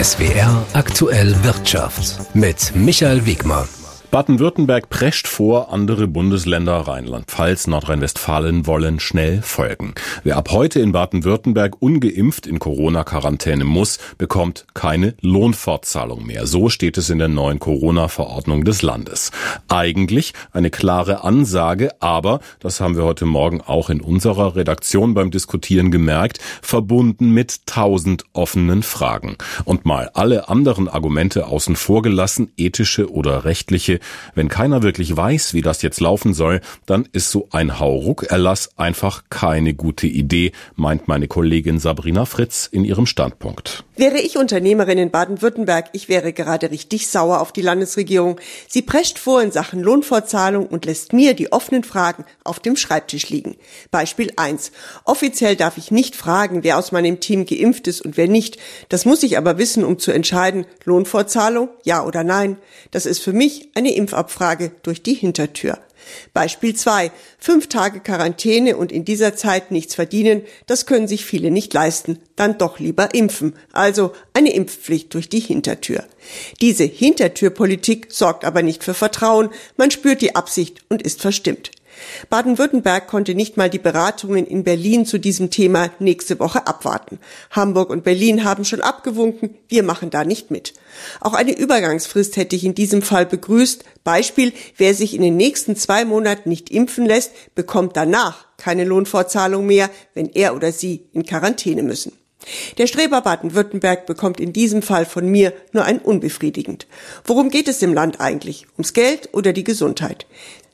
SWR aktuell Wirtschaft mit Michael Wegmer. Baden-Württemberg prescht vor, andere Bundesländer Rheinland-Pfalz, Nordrhein-Westfalen wollen schnell folgen. Wer ab heute in Baden-Württemberg ungeimpft in Corona-Quarantäne muss, bekommt keine Lohnfortzahlung mehr. So steht es in der neuen Corona-Verordnung des Landes. Eigentlich eine klare Ansage, aber, das haben wir heute Morgen auch in unserer Redaktion beim Diskutieren gemerkt, verbunden mit 1000 offenen Fragen. Und mal alle anderen Argumente außen vor gelassen, ethische oder rechtliche. Wenn keiner wirklich weiß, wie das jetzt laufen soll, dann ist so ein Hauruck-Erlass einfach keine gute Idee, meint meine Kollegin Sabrina Fritz in ihrem Standpunkt. Wäre ich Unternehmerin in Baden-Württemberg, ich wäre gerade richtig sauer auf die Landesregierung. Sie prescht vor in Sachen Lohnfortzahlung und lässt mir die offenen Fragen auf dem Schreibtisch liegen. Beispiel 1. Offiziell darf ich nicht fragen, wer aus meinem Team geimpft ist und wer nicht. Das muss ich aber wissen, um zu entscheiden, Lohnfortzahlung, ja oder nein. Das ist für mich eine Impfabfrage durch die Hintertür. Beispiel 2. 5 Tage Quarantäne und in dieser Zeit nichts verdienen, das können sich viele nicht leisten. Dann doch lieber impfen. Also eine Impfpflicht durch die Hintertür. Diese Hintertürpolitik sorgt aber nicht für Vertrauen. Man spürt die Absicht und ist verstimmt. Baden-Württemberg konnte nicht mal die Beratungen in Berlin zu diesem Thema nächste Woche abwarten. Hamburg und Berlin haben schon abgewunken, wir machen da nicht mit. Auch eine Übergangsfrist hätte ich in diesem Fall begrüßt. Beispiel, wer sich in den nächsten 2 Monaten nicht impfen lässt, bekommt danach keine Lohnfortzahlung mehr, wenn er oder sie in Quarantäne müssen. Der Streber Baden-Württemberg bekommt in diesem Fall von mir nur ein unbefriedigend. Worum geht es dem Land eigentlich? Ums Geld oder die Gesundheit?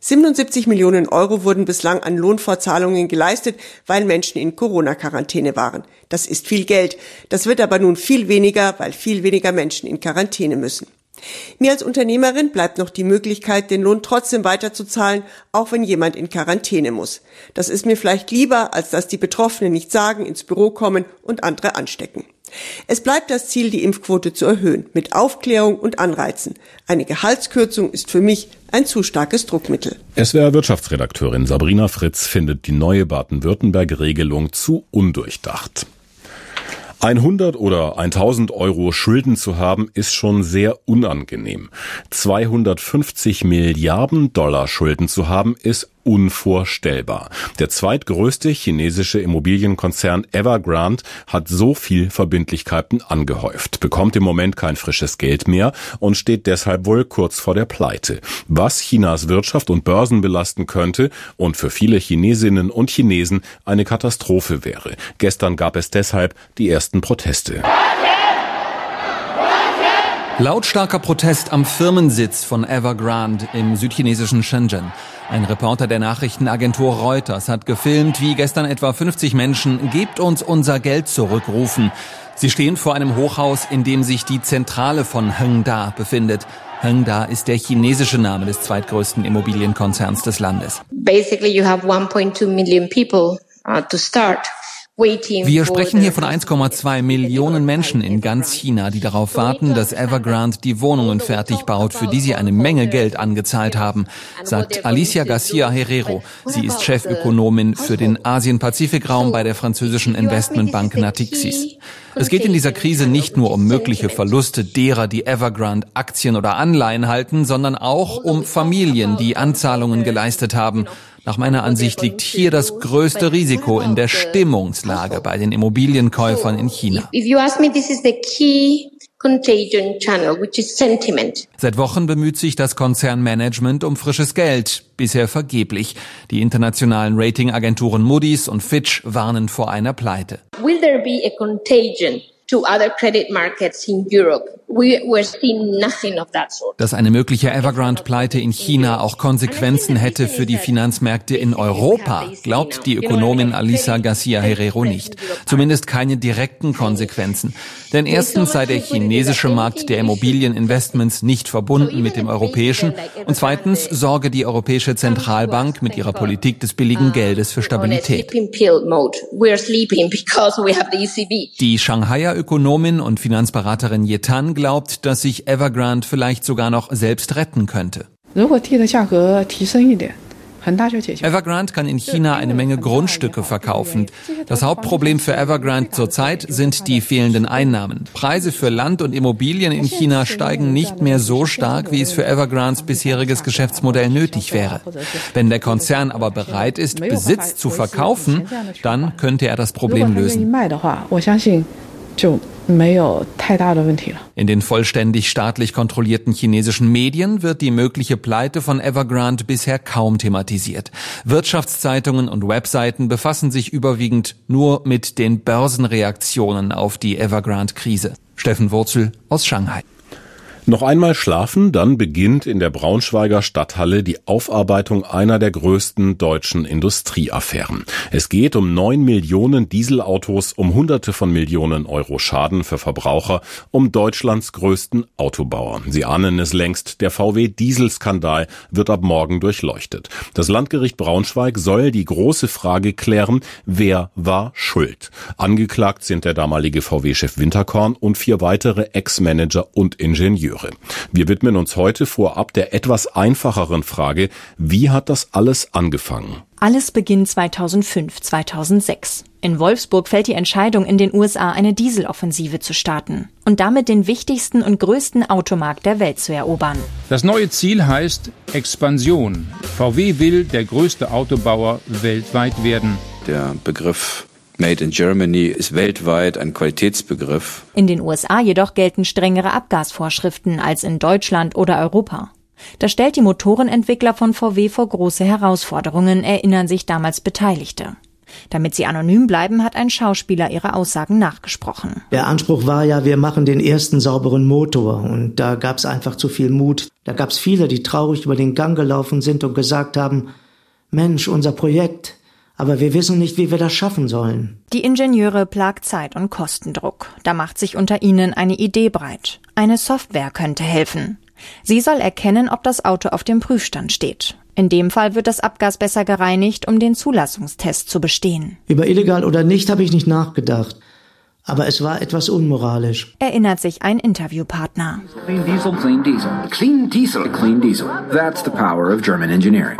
77 Millionen Euro wurden bislang an Lohnfortzahlungen geleistet, weil Menschen in Corona-Quarantäne waren. Das ist viel Geld. Das wird aber nun viel weniger, weil viel weniger Menschen in Quarantäne müssen. Mir als Unternehmerin bleibt noch die Möglichkeit, den Lohn trotzdem weiterzuzahlen, auch wenn jemand in Quarantäne muss. Das ist mir vielleicht lieber, als dass die Betroffenen nicht sagen, ins Büro kommen und andere anstecken. Es bleibt das Ziel, die Impfquote zu erhöhen, mit Aufklärung und Anreizen. Eine Gehaltskürzung ist für mich ein zu starkes Druckmittel. SWR-Wirtschaftsredakteurin Sabrina Fritz findet die neue Baden-Württemberg-Regelung zu undurchdacht. 100 oder 1000 Euro Schulden zu haben, ist schon sehr unangenehm. 250 Milliarden Dollar Schulden zu haben, ist unvorstellbar. Der zweitgrößte chinesische Immobilienkonzern Evergrande hat so viel Verbindlichkeiten angehäuft, bekommt im Moment kein frisches Geld mehr und steht deshalb wohl kurz vor der Pleite. Was Chinas Wirtschaft und Börsen belasten könnte und für viele Chinesinnen und Chinesen eine Katastrophe wäre. Gestern gab es deshalb die ersten Proteste. Lautstarker Protest am Firmensitz von Evergrande im südchinesischen Shenzhen. Ein Reporter der Nachrichtenagentur Reuters hat gefilmt, wie gestern etwa 50 Menschen "Gebt uns unser Geld zurück" rufen. Sie stehen vor einem Hochhaus, in dem sich die Zentrale von Hengda befindet. Hengda ist der chinesische Name des zweitgrößten Immobilienkonzerns des Landes. Basically you have 1.2 million people to start. Wir sprechen hier von 1,2 Millionen Menschen in ganz China, die darauf warten, dass Evergrande die Wohnungen fertig baut, für die sie eine Menge Geld angezahlt haben, sagt Alicia Garcia Herrero. Sie ist Chefökonomin für den Asien-Pazifik-Raum bei der französischen Investmentbank Natixis. Es geht in dieser Krise nicht nur um mögliche Verluste derer, die Evergrande Aktien oder Anleihen halten, sondern auch um Familien, die Anzahlungen geleistet haben. Nach meiner Ansicht liegt hier das größte Risiko in der Stimmungslage bei den Immobilienkäufern in China. Seit Wochen bemüht sich das Konzernmanagement um frisches Geld, bisher vergeblich. Die internationalen Ratingagenturen Moody's und Fitch warnen vor einer Pleite. Will there be a contagion to other credit markets in Europe? We're seeing nothing of that sort. Dass eine mögliche Evergrande-Pleite in China auch Konsequenzen hätte für die Finanzmärkte in Europa, glaubt die Ökonomin Alicia Garcia Herrero nicht. Zumindest keine direkten Konsequenzen. Denn erstens sei der chinesische Markt der Immobilieninvestments nicht verbunden mit dem europäischen und zweitens sorge die Europäische Zentralbank mit ihrer Politik des billigen Geldes für Stabilität. Die Shanghaier Ökonomin und Finanzberaterin Ye Tan glaubt, dass sich Evergrande vielleicht sogar noch selbst retten könnte. Evergrande kann in China eine Menge Grundstücke verkaufen. Das Hauptproblem für Evergrande zurzeit sind die fehlenden Einnahmen. Preise für Land und Immobilien in China steigen nicht mehr so stark, wie es für Evergrandes bisheriges Geschäftsmodell nötig wäre. Wenn der Konzern aber bereit ist, Besitz zu verkaufen, dann könnte er das Problem lösen. In den vollständig staatlich kontrollierten chinesischen Medien wird die mögliche Pleite von Evergrande bisher kaum thematisiert. Wirtschaftszeitungen und Webseiten befassen sich überwiegend nur mit den Börsenreaktionen auf die Evergrande-Krise. Steffen Wurzel aus Shanghai. Noch einmal schlafen, dann beginnt in der Braunschweiger Stadthalle die Aufarbeitung einer der größten deutschen Industrieaffären. Es geht um 9 Millionen Dieselautos, um Hunderte von Millionen Euro Schaden für Verbraucher, um Deutschlands größten Autobauer. Sie ahnen es längst, der VW-Dieselskandal wird ab morgen durchleuchtet. Das Landgericht Braunschweig soll die große Frage klären, wer war schuld? Angeklagt sind der damalige VW-Chef Winterkorn und 4 weitere Ex-Manager und Ingenieure. Wir widmen uns heute vorab der etwas einfacheren Frage, wie hat das alles angefangen? Alles beginnt 2005, 2006. In Wolfsburg fällt die Entscheidung, in den USA eine Dieseloffensive zu starten und damit den wichtigsten und größten Automarkt der Welt zu erobern. Das neue Ziel heißt Expansion. VW will der größte Autobauer weltweit werden. Der Begriff Made in Germany ist weltweit ein Qualitätsbegriff. In den USA jedoch gelten strengere Abgasvorschriften als in Deutschland oder Europa. Das stellt die Motorenentwickler von VW vor große Herausforderungen, erinnern sich damals Beteiligte. Damit sie anonym bleiben, hat ein Schauspieler ihre Aussagen nachgesprochen. Der Anspruch war ja, wir machen den ersten sauberen Motor. Und da gab es einfach zu viel Mut. Da gab es viele, die traurig über den Gang gelaufen sind und gesagt haben, Mensch, unser Projekt, aber wir wissen nicht, wie wir das schaffen sollen. Die Ingenieure plagt Zeit- und Kostendruck. Da macht sich unter ihnen eine Idee breit. Eine Software könnte helfen. Sie soll erkennen, ob das Auto auf dem Prüfstand steht. In dem Fall wird das Abgas besser gereinigt, um den Zulassungstest zu bestehen. Über illegal oder nicht habe ich nicht nachgedacht. Aber es war etwas unmoralisch. Erinnert sich ein Interviewpartner. Clean diesel, clean diesel. Clean diesel, clean diesel. That's the power of German engineering.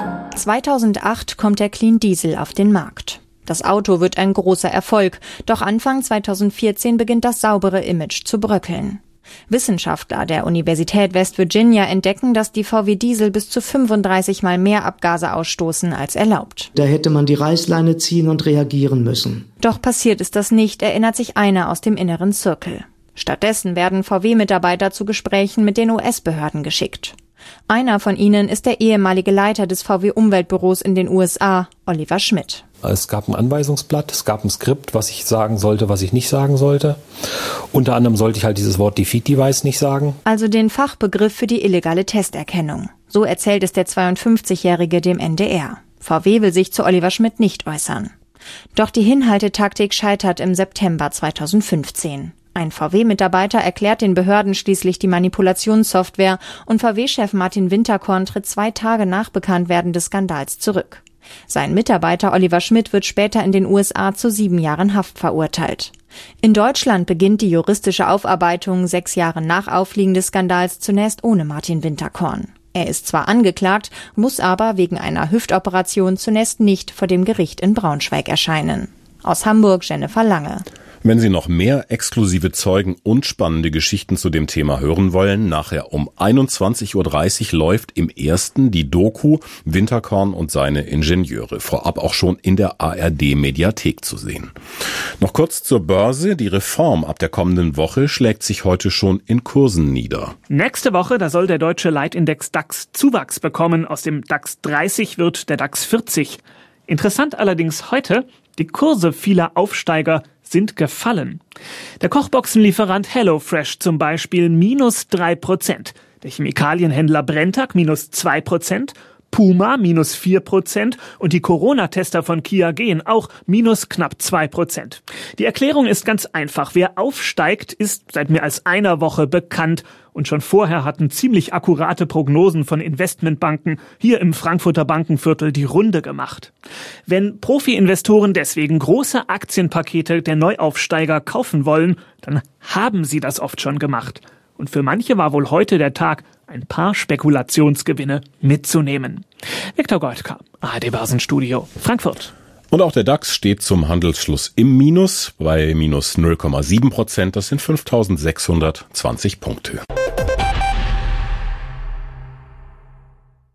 2008 kommt der Clean Diesel auf den Markt. Das Auto wird ein großer Erfolg, doch Anfang 2014 beginnt das saubere Image zu bröckeln. Wissenschaftler der Universität West Virginia entdecken, dass die VW Diesel bis zu 35 Mal mehr Abgase ausstoßen als erlaubt. Da hätte man die Reißleine ziehen und reagieren müssen. Doch passiert ist das nicht, erinnert sich einer aus dem inneren Zirkel. Stattdessen werden VW-Mitarbeiter zu Gesprächen mit den US-Behörden geschickt. Einer von ihnen ist der ehemalige Leiter des VW-Umweltbüros in den USA, Oliver Schmidt. Es gab ein Anweisungsblatt, es gab ein Skript, was ich sagen sollte, was ich nicht sagen sollte. Unter anderem sollte ich halt dieses Wort Defeat Device nicht sagen. Also den Fachbegriff für die illegale Testerkennung. So erzählt es der 52-Jährige dem NDR. VW will sich zu Oliver Schmidt nicht äußern. Doch die Hinhaltetaktik scheitert im September 2015. Ein VW-Mitarbeiter erklärt den Behörden schließlich die Manipulationssoftware und VW-Chef Martin Winterkorn tritt 2 Tage nach Bekanntwerden des Skandals zurück. Sein Mitarbeiter Oliver Schmidt wird später in den USA zu 7 Jahren Haft verurteilt. In Deutschland beginnt die juristische Aufarbeitung 6 Jahre nach Aufliegen des Skandals zunächst ohne Martin Winterkorn. Er ist zwar angeklagt, muss aber wegen einer Hüftoperation zunächst nicht vor dem Gericht in Braunschweig erscheinen. Aus Hamburg Jennifer Lange. Wenn Sie noch mehr exklusive Zeugen und spannende Geschichten zu dem Thema hören wollen, nachher um 21.30 Uhr läuft im Ersten die Doku Winterkorn und seine Ingenieure, vorab auch schon in der ARD-Mediathek zu sehen. Noch kurz zur Börse. Die Reform ab der kommenden Woche schlägt sich heute schon in Kursen nieder. Nächste Woche, da soll der deutsche Leitindex DAX Zuwachs bekommen. Aus dem DAX 30 wird der DAX 40. Interessant allerdings heute, die Kurse vieler Aufsteiger sind gefallen. Der Kochboxenlieferant HelloFresh zum Beispiel -3%. Der Chemikalienhändler Brenntag -2%. Puma -4% und die Corona-Tester von Kia gehen auch knapp -2%. Die Erklärung ist ganz einfach. Wer aufsteigt, ist seit mehr als einer Woche bekannt. Und schon vorher hatten ziemlich akkurate Prognosen von Investmentbanken hier im Frankfurter Bankenviertel die Runde gemacht. Wenn Profi-Investoren deswegen große Aktienpakete der Neuaufsteiger kaufen wollen, dann haben sie das oft schon gemacht. Und für manche war wohl heute der Tag ein paar Spekulationsgewinne mitzunehmen. Viktor Goldka, ARD Börsenstudio, Frankfurt. Und auch der DAX steht zum Handelsschluss im Minus bei minus 0,7%. Das sind 5.620 Punkte.